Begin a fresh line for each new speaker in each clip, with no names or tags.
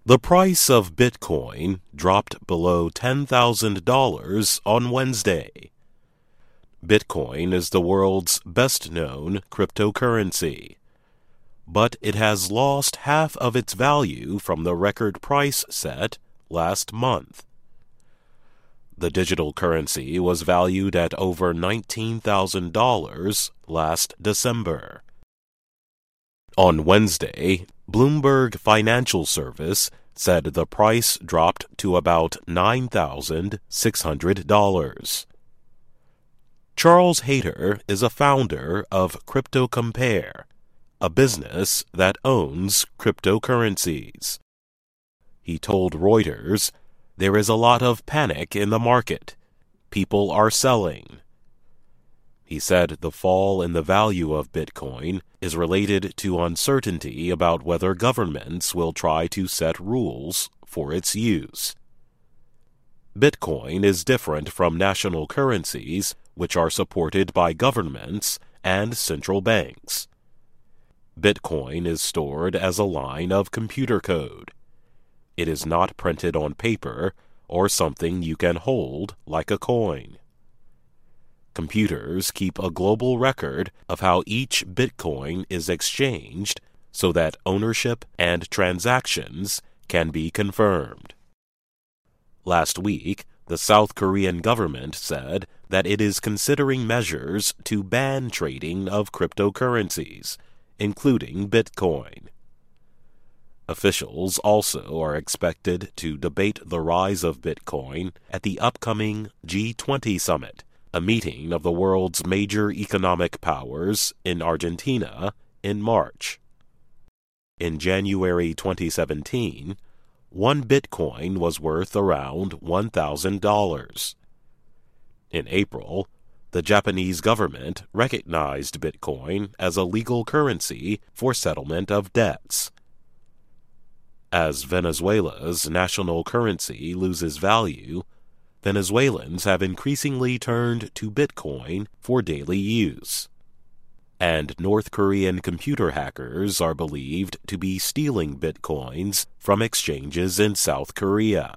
The price of Bitcoin dropped below $10,000 on Wednesday. Bitcoin is the world's best-known cryptocurrency, but it has lost half of its value from the record price set last month. The digital currency was valued at over $19,000 last December. On Wednesday, Bloomberg Financial Service said the price dropped to about $9,600. Charles Hayter is a founder of CryptoCompare, a business that owns cryptocurrencies. He told Reuters, "There is a lot of panic in the market. People are selling." He said the fall in the value of Bitcoin is related to uncertainty about whether governments will try to set rules for its use. Bitcoin is different from national currencies, which are supported by governments and central banks. Bitcoin is stored as a line of computer code. It is not printed on paper or something you can hold like a coin. Computers keep a global record of how each Bitcoin is exchanged so that ownership and transactions can be confirmed. Last week, the South Korean government said that it is considering measures to ban trading of cryptocurrencies, including Bitcoin. Officials also are expected to debate the rise of Bitcoin at the upcoming G20 summit, a meeting of the world's major economic powers in Argentina in March. In January 2017, one Bitcoin was worth around $1,000. In April, the Japanese government recognized Bitcoin as a legal currency for settlement of debts. As Venezuela's national currency loses value, Venezuelans have increasingly turned to Bitcoin for daily use. And North Korean computer hackers are believed to be stealing Bitcoins from exchanges in South Korea.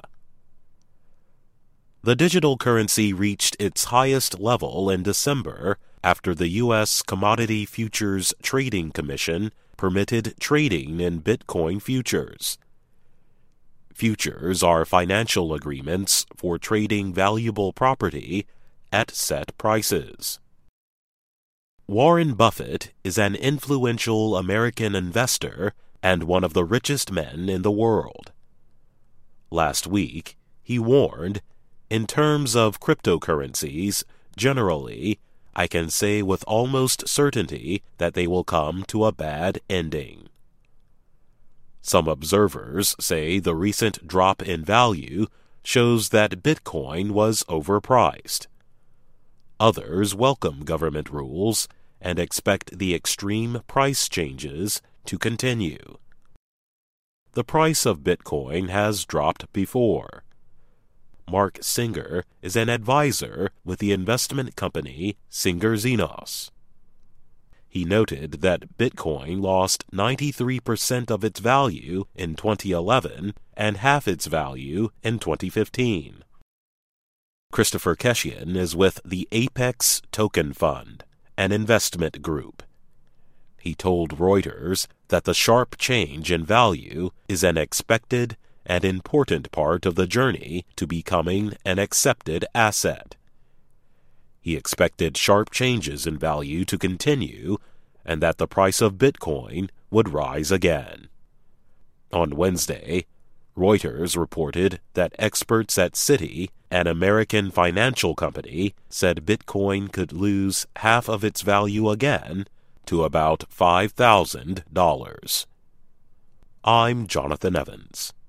The digital currency reached its highest level in December after the U.S. Commodity Futures Trading Commission permitted trading in Bitcoin futures. Futures are financial agreements for trading valuable property at set prices. Warren Buffett is an influential American investor and one of the richest men in the world. Last week, he warned, "In terms of cryptocurrencies, generally, I can say with almost certainty that they will come to a bad ending." Some observers say the recent drop in value shows that Bitcoin was overpriced. Others welcome government rules and expect the extreme price changes to continue. The price of Bitcoin has dropped before. Mark Singer is an advisor with the investment company Singer Xenos. He noted that Bitcoin lost 93% of its value in 2011 and half its value in 2015. Christopher Keshian is with the Apex Token Fund, an investment group. He told Reuters that the sharp change in value is an expected and important part of the journey to becoming an accepted asset. He expected sharp changes in value to continue and that the price of Bitcoin would rise again. On Wednesday, Reuters reported that experts at Citi, an American financial company, said Bitcoin could lose half of its value again to about $5,000. I'm Jonathan Evans.